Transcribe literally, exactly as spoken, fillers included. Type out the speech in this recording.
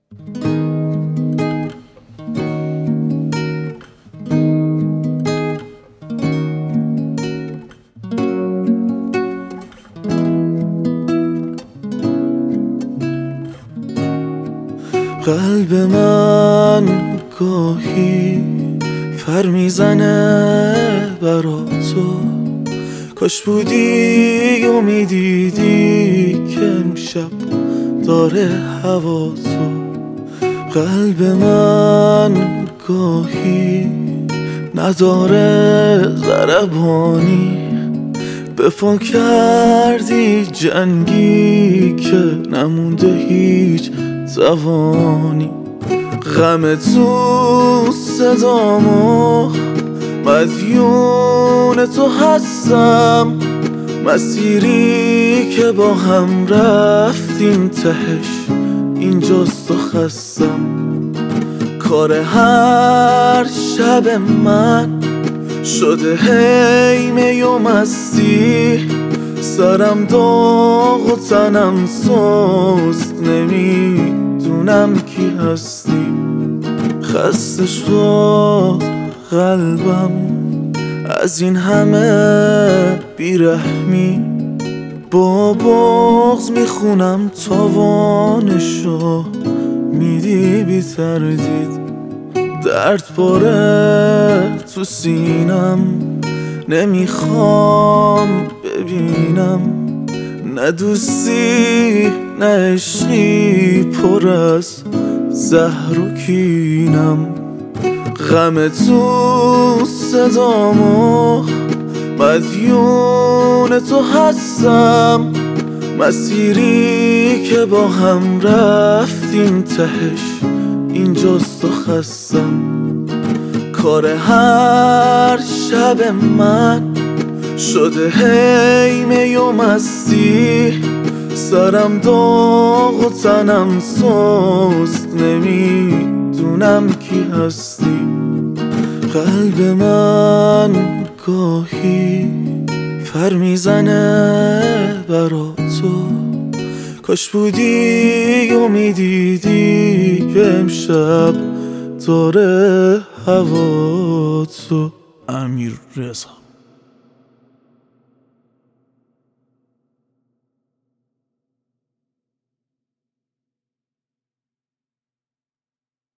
قلب من گاهی فر میزنه برا تو، کاش بودی و میدیدی که امشب داره هوا تو. قلب من گاهی نداره ضربانی، بفا کردی جنگی که نمونده هیچ زبانی. غم تو صدامو مدیون تو هستم، مسیری که با هم رفتیم تهش اینجاست و خستم. کار هر شب من شده هی می و مستی، سرم داغ و تنم سوز، نمیدونم کی هستی. خسته شد قلبم از این همه بیرحمی، با بغض میخونم تاوانشو، میدی بی تردید. درد پاره تو سینم، نمیخوام ببینم، نه دوستی نه عشقی، پر از زهر و کینم. غم تو صدامو مدیون تو هستم، مسیری که با هم رفتیم تهش اینجاست و خستم. کار هر شب من شده هی می و مستی، سرم داغ و تنم سوز، نمیدونم کی هستی. قلب من گاهی فر میزنه برا تو، کاش بودی و میدیدی که امشب داره هوا تو. امیررضا.